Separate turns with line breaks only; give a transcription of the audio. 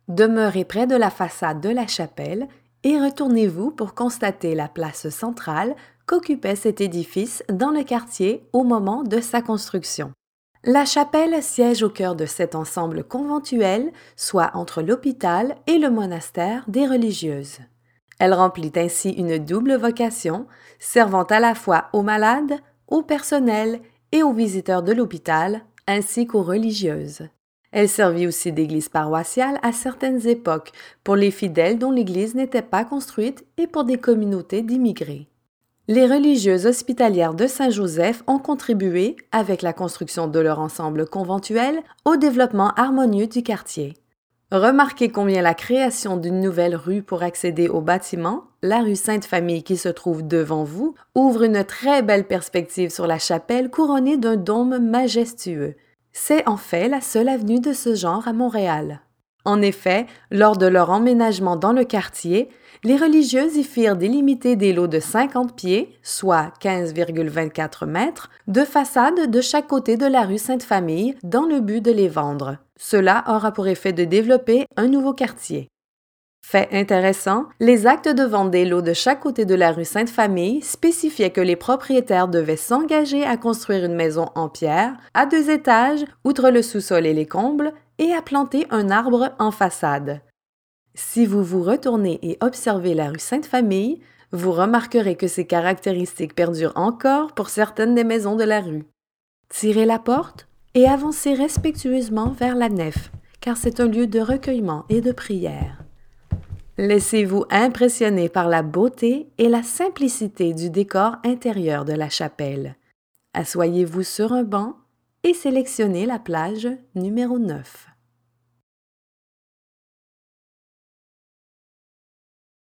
Demeurez près de la façade de la chapelle et retournez-vous pour constater la place centrale qu'occupait cet édifice dans le quartier au moment de sa construction. La chapelle siège au cœur de cet ensemble conventuel, soit entre l'hôpital et le monastère des religieuses. Elle remplit ainsi une double vocation, servant à la fois aux malades, au personnel et aux visiteurs de l'hôpital, ainsi qu'aux religieuses. Elle servit aussi d'église paroissiale à certaines époques, pour les fidèles dont l'église n'était pas construite et pour des communautés d'immigrés. Les religieuses hospitalières de Saint-Joseph ont contribué, avec la construction de leur ensemble conventuel, au développement harmonieux du quartier. Remarquez combien la création d'une nouvelle rue pour accéder au bâtiment, la rue Sainte-Famille qui se trouve devant vous, ouvre une très belle perspective sur la chapelle couronnée d'un dôme majestueux. C'est en fait la seule avenue de ce genre à Montréal. En effet, lors de leur emménagement dans le quartier, les religieuses y firent délimiter des lots de 50 pieds, soit 15,24 mètres, de façade de chaque côté de la rue Sainte-Famille dans le but de les vendre. Cela aura pour effet de développer un nouveau quartier. Fait intéressant, les actes de vente des lots de chaque côté de la rue Sainte-Famille spécifiaient que les propriétaires devaient s'engager à construire une maison en pierre, à 2 étages, outre le sous-sol et les combles, et à planter un arbre en façade. Si vous vous retournez et observez la rue Sainte-Famille, vous remarquerez que ces caractéristiques perdurent encore pour certaines des maisons de la rue. Tirez la porte et avancez respectueusement vers la nef, car c'est un lieu de recueillement et de prière. Laissez-vous impressionner par la beauté et la simplicité du décor intérieur de la chapelle. Asseyez-vous sur un banc et sélectionnez la plage numéro 9.